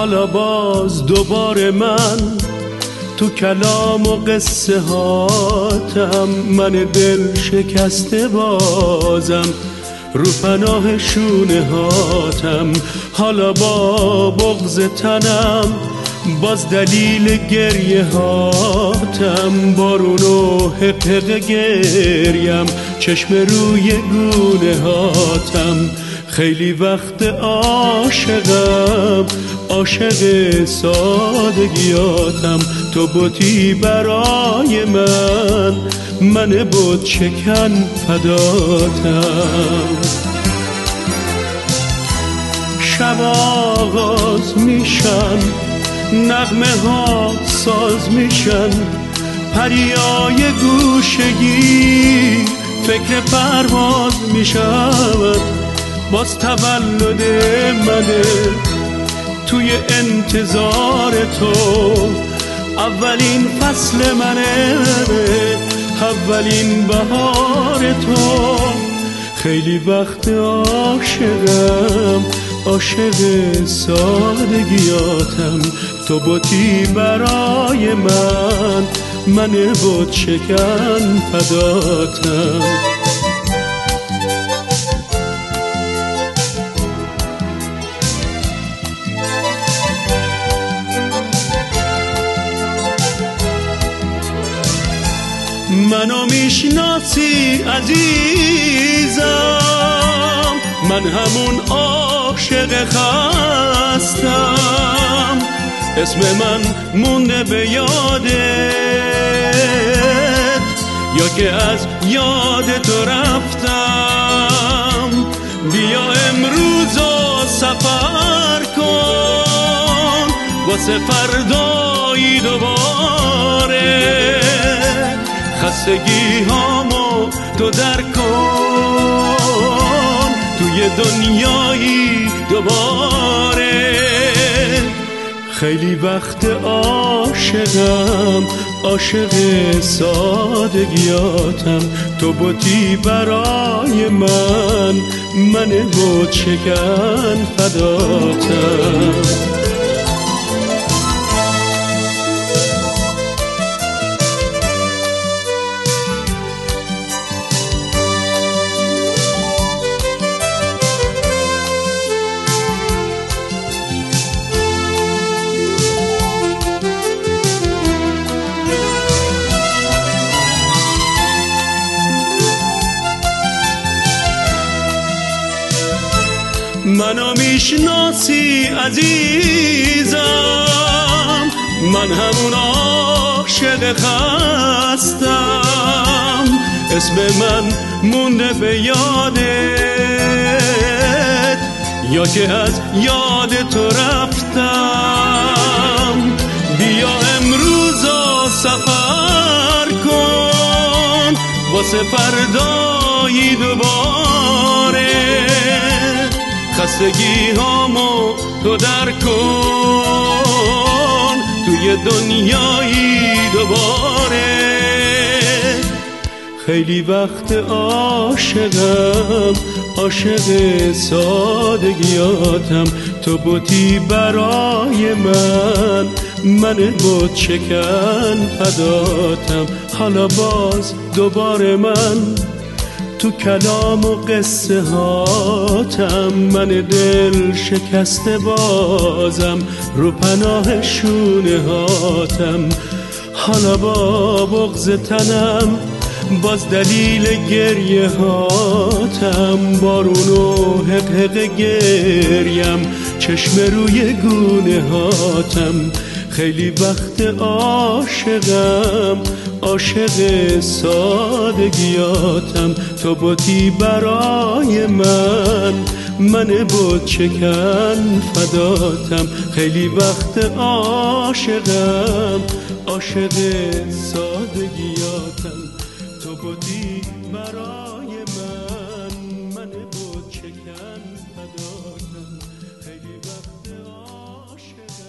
حالا باز دوباره من تو کلام و قصه هاتم، من دل شکسته بازم رو پناه شونه هاتم. حالا با بغض تنم باز دلیل گریه هاتم، بارون و حقق گریم چشم روی گونه هاتم. خیلی وقت عاشقم، عاشق سادگیاتم، تو بودی برای من بود شکن فداتم. شب آغاز میشن، نغمه ها ساز میشن، پریای گوشگی فکر پرواز میشود. باز تولد منه توی انتظار تو، اولین فصل منه، اولین بهار تو. خیلی وقت عاشقم، عاشق سادگیاتم، تو بودی برای من بود شکن فداتم. منو میشناسی عزیزم، من همون عاشق خستم، اسم من مونده به یادت یا که از یاد تو رفتم. بیا امروز و سفر کن واسه فردایی دوباره، خستگی هامو تو در کن توی دنیایی دوباره. خیلی وقت عاشقم، عاشق سادگیاتم، تو بودی برای من بود شکن فداتم. منو میشناسی عزیزم، من همون عاشق خستم، اسم من مونده به یادت یا که از یاد تو رفتم. بیا امروز سفر کن واسه فردایی دوباره، خستگی هامو تو در کن توی دنیایی دوباره. خیلی وقت عاشقم، عاشق سادگیاتم، تو بودی برای من بود شکن فداتم. حالا باز دوباره من تو کلام و قصه هاتم، من دل شکسته بازم رو پناه شونه هاتم. حالا با بغض تنم باز دلیل گریه هاتم، بارون و حقق گریم چشم روی گونه هاتم. خیلی وقت عاشقم، عاشق سادگیاتم، تو بودی برای من بود شکن فداتم. خیلی وقت عاشقم، عاشق سادگیاتم، تو بودی برای من بود شکن فداتم. خیلی وقت عاشقم.